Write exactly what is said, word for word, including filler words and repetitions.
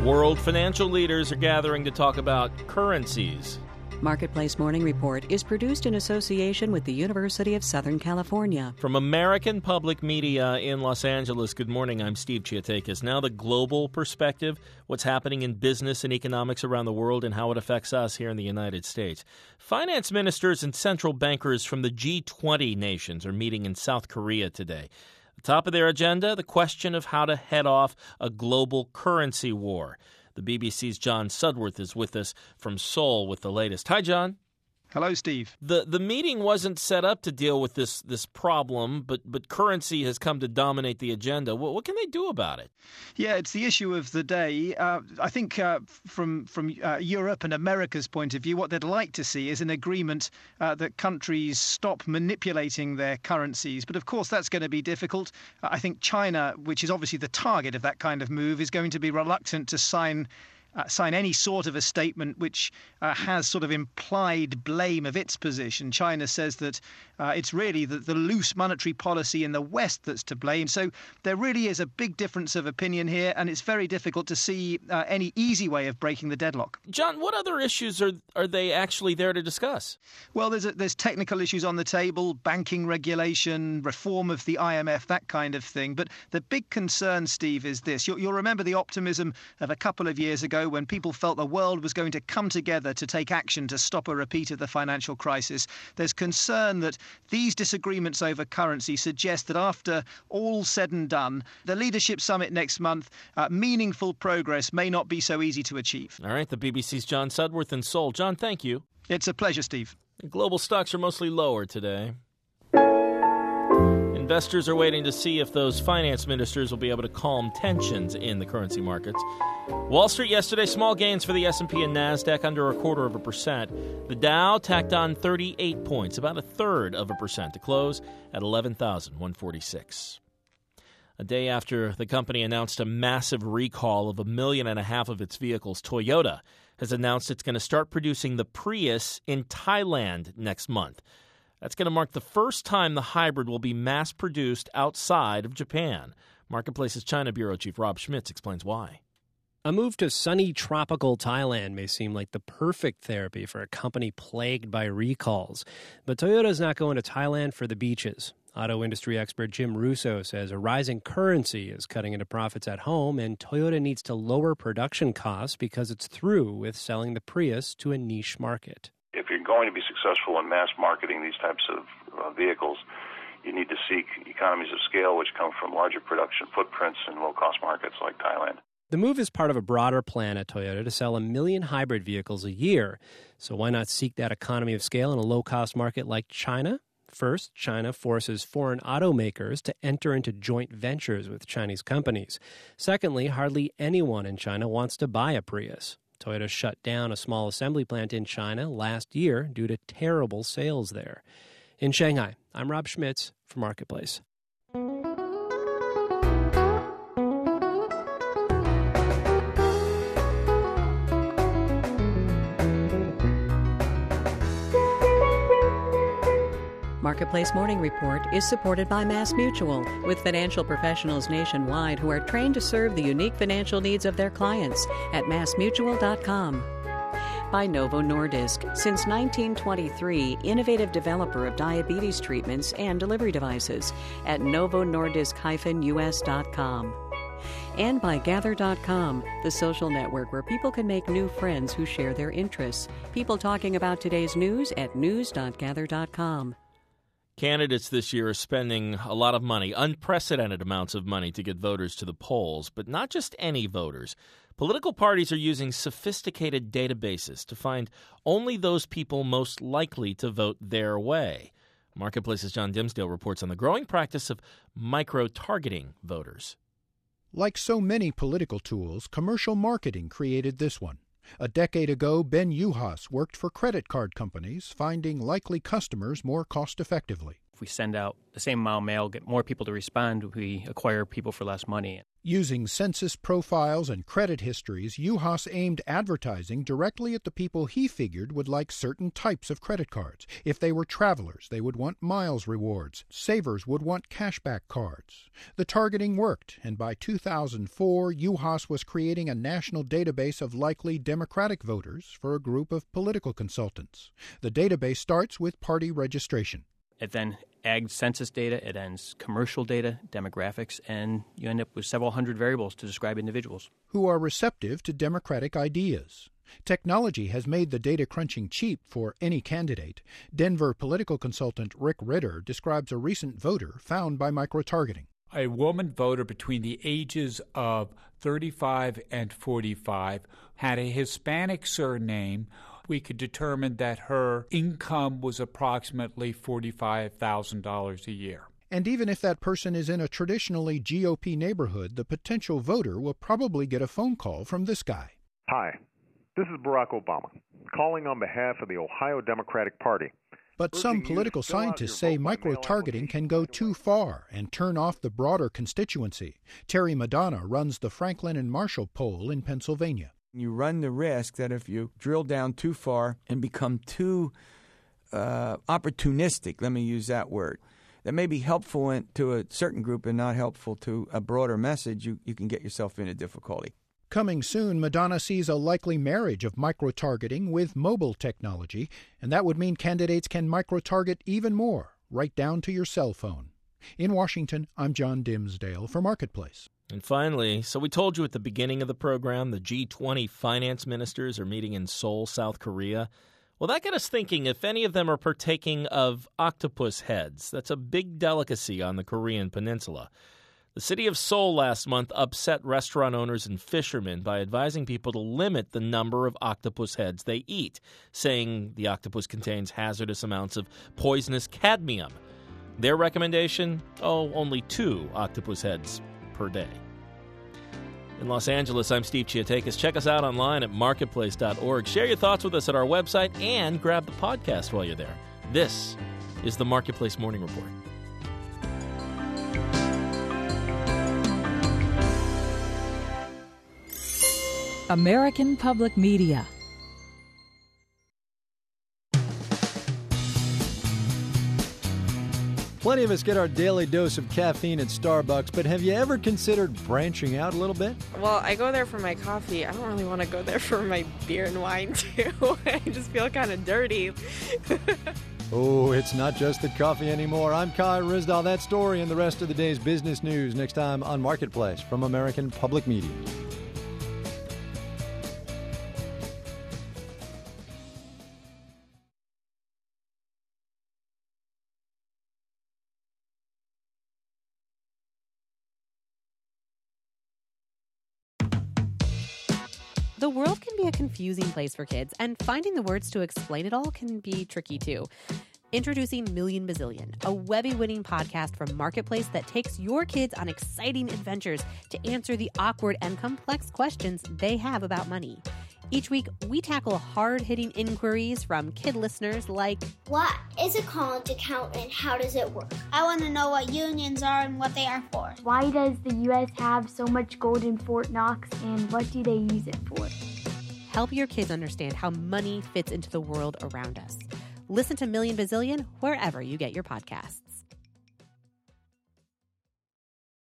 World financial leaders are gathering to talk about currencies. Marketplace Morning Report is produced in association with the University of Southern California. From American Public Media in Los Angeles, good morning. I'm Steve Chiatakis. Now the global perspective, what's happening in business and economics around the world and how it affects us here in the United States. Finance ministers and central bankers from the G twenty nations are meeting in South Korea today. At the top of their agenda, the question of how to head off a global currency war. The B B C's John Sudworth is with us from Seoul with the latest. Hi, John. Hello, Steve. The the meeting wasn't set up to deal with this this problem, but but currency has come to dominate the agenda. What, what can they do about it? Yeah, it's the issue of the day. Uh, I think uh, from from uh, Europe and America's point of view, what they'd like to see is an agreement uh, that countries stop manipulating their currencies. But of course, that's going to be difficult. Uh, I think China, which is obviously the target of that kind of move, is going to be reluctant to sign Uh, sign any sort of a statement which uh, has sort of implied blame of its position. China says that uh, it's really the, the loose monetary policy in the West that's to blame. So there really is a big difference of opinion here, and it's very difficult to see uh, any easy way of breaking the deadlock. John, what other issues are are they actually there to discuss? Well, there's a, there's technical issues on the table, banking regulation, reform of the I M F, that kind of thing. But the big concern, Steve, is this. You'll, you'll remember the optimism of a couple of years ago when people felt the world was going to come together to take action to stop a repeat of the financial crisis. There's concern that these disagreements over currency suggest that after all said and done, the leadership summit next month, uh, meaningful progress may not be so easy to achieve. All right, the B B C's John Sudworth in Seoul. John, thank you. It's a pleasure, Steve. Global stocks are mostly lower today. Investors are waiting to see if those finance ministers will be able to calm tensions in the currency markets. Wall Street yesterday, small gains for the S and P and NASDAQ, under a quarter of a percent. The Dow tacked on thirty-eight points, about a third of a percent, to close at eleven thousand one hundred forty-six. A day after the company announced a massive recall of a million and a half of its vehicles, Toyota has announced it's going to start producing the Prius in Thailand next month. That's going to mark the first time the hybrid will be mass-produced outside of Japan. Marketplace's China Bureau Chief Rob Schmitz explains why. A move to sunny, tropical Thailand may seem like the perfect therapy for a company plagued by recalls. But Toyota's not going to Thailand for the beaches. Auto industry expert Jim Russo says a rising currency is cutting into profits at home, and Toyota needs to lower production costs because it's through with selling the Prius to a niche market. If you're going to be successful in mass marketing these types of uh, vehicles, you need to seek economies of scale, which come from larger production footprints in low-cost markets like Thailand. The move is part of a broader plan at Toyota to sell a million hybrid vehicles a year. So why not seek that economy of scale in a low-cost market like China? First, China forces foreign automakers to enter into joint ventures with Chinese companies. Secondly, hardly anyone in China wants to buy a Prius. Toyota shut down a small assembly plant in China last year due to terrible sales there. In Shanghai, I'm Rob Schmitz for Marketplace. Marketplace Morning Report is supported by MassMutual, with financial professionals nationwide who are trained to serve the unique financial needs of their clients at mass mutual dot com. By Novo Nordisk, since nineteen twenty-three, innovative developer of diabetes treatments and delivery devices at novo nordisk dash u s dot com. And by Gather dot com, the social network where people can make new friends who share their interests. People talking about today's news at news dot gather dot com. Candidates this year are spending a lot of money, unprecedented amounts of money, to get voters to the polls. But not just any voters. Political parties are using sophisticated databases to find only those people most likely to vote their way. Marketplace's John Dimsdale reports on the growing practice of micro-targeting voters. Like so many political tools, commercial marketing created this one. A decade ago, Ben Uhas worked for credit card companies, finding likely customers more cost-effectively. If we send out the same amount of mail, get more people to respond, we acquire people for less money. Using census profiles and credit histories, Juhas aimed advertising directly at the people he figured would like certain types of credit cards. If they were travelers, they would want miles rewards. Savers would want cashback cards. The targeting worked, and by two thousand four, Juhas was creating a national database of likely Democratic voters for a group of political consultants. The database starts with party registration. It then ag census data, it ends commercial data, demographics, and you end up with several hundred variables to describe individuals. Who are receptive to Democratic ideas. Technology has made the data crunching cheap for any candidate. Denver political consultant Rick Ritter describes a recent voter found by micro-targeting. A woman voter between the ages of thirty-five and forty-five had a Hispanic surname. We could determine that her income was approximately forty-five thousand dollars a year. And even if that person is in a traditionally G O P neighborhood, the potential voter will probably get a phone call from this guy. Hi, this is Barack Obama, calling on behalf of the Ohio Democratic Party. But some political scientists say micro-targeting can go too far and turn off the broader constituency. Terry Madonna runs the Franklin and Marshall poll in Pennsylvania. You run the risk that if you drill down too far and become too uh, opportunistic, let me use that word, that may be helpful in, to a certain group and not helpful to a broader message, you, you can get yourself into difficulty. Coming soon, Madonna sees a likely marriage of micro-targeting with mobile technology, and that would mean candidates can micro-target even more, right down to your cell phone. In Washington, I'm John Dimsdale for Marketplace. And finally, so we told you at the beginning of the program, the G twenty finance ministers are meeting in Seoul, South Korea. Well, that got us thinking if any of them are partaking of octopus heads. That's a big delicacy on the Korean peninsula. The city of Seoul last month upset restaurant owners and fishermen by advising people to limit the number of octopus heads they eat, saying the octopus contains hazardous amounts of poisonous cadmium. Their recommendation? Oh, only two octopus heads per day. In Los Angeles, I'm Steve Chiatakis. Check us out online at marketplace dot org. Share your thoughts with us at our website and grab the podcast while you're there. This is the Marketplace Morning Report. American Public Media. Plenty of us get our daily dose of caffeine at Starbucks, but have you ever considered branching out a little bit? Well, I go there for my coffee. I don't really want to go there for my beer and wine, too. I just feel kind of dirty. Oh, it's not just the coffee anymore. I'm Kai Ryssdal. That story and the rest of the day's business news next time on Marketplace from American Public Media. The world can be a confusing place for kids, and finding the words to explain it all can be tricky too. Introducing Million Bazillion, a Webby-winning podcast from Marketplace that takes your kids on exciting adventures to answer the awkward and complex questions they have about money. Each week, we tackle hard-hitting inquiries from kid listeners like, what is a college account and how does it work? I want to know what unions are and what they are for. Why does the U S have so much gold in Fort Knox and what do they use it for? Help your kids understand how money fits into the world around us. Listen to Million Bazillion wherever you get your podcasts.